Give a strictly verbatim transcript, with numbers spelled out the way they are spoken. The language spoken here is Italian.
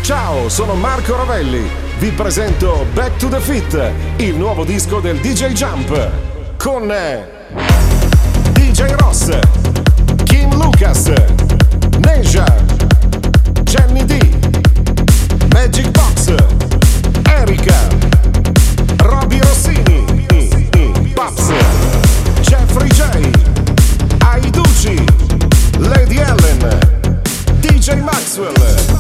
Ciao, sono Marco Ravelli. Vi presento Back to the Fit, il nuovo disco del D J Jump. Con D J Ross, Kim Lucas, Neja, Jenny D, Magic Box, Erika, Roby Rossini, Paps, Jeffrey J, Aiducci, Lady Ellen, D J Maxwell.